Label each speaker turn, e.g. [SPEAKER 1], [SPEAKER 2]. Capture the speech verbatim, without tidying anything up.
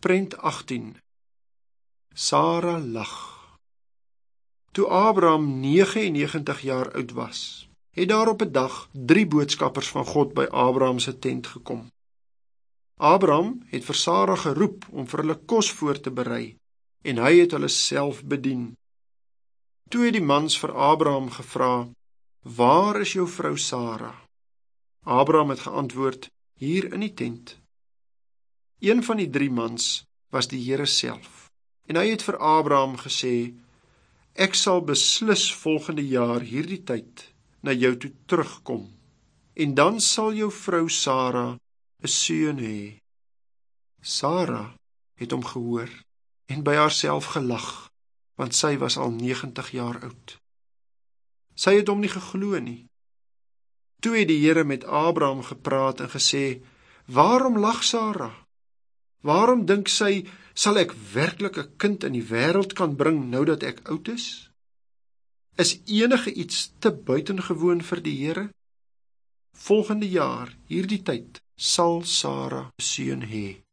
[SPEAKER 1] Prent agtien. Sara lag. Toe Abraham negentig en negentig jaar oud was, het daar op 'n dag drie boodskappers van God by Abraham se tent gekom. Abraham het vir Sara geroep om vir hulle kos voor te berei, en hy het hulle self bedien. Toe het die mans vir Abraham gevra, "Waar is jou vrou Sara?" Abraham het geantwoord, "Hier in die tent." Een van die drie mans was die Here self, en hy het vir Abraham gesê, "Ek sal beslis volgende jaar hierdie tyd na jou toe terugkom, en dan sal jou vrou Sara 'n seun hê." Sara het hom gehoor en by haarself gelag, want sy was al negentig jaar oud. Sy het hom nie geglo nie. Toe het die Here met Abraham gepraat en gesê, "Waarom lag Sara? Waarom dink sy, sal ek werklik 'n kind in die wêreld kan bring nou dat ek oud is? Is enige iets te buitengewoon vir die Here? Volgende jaar, hierdie tyd, sal Sara 'n seun hê."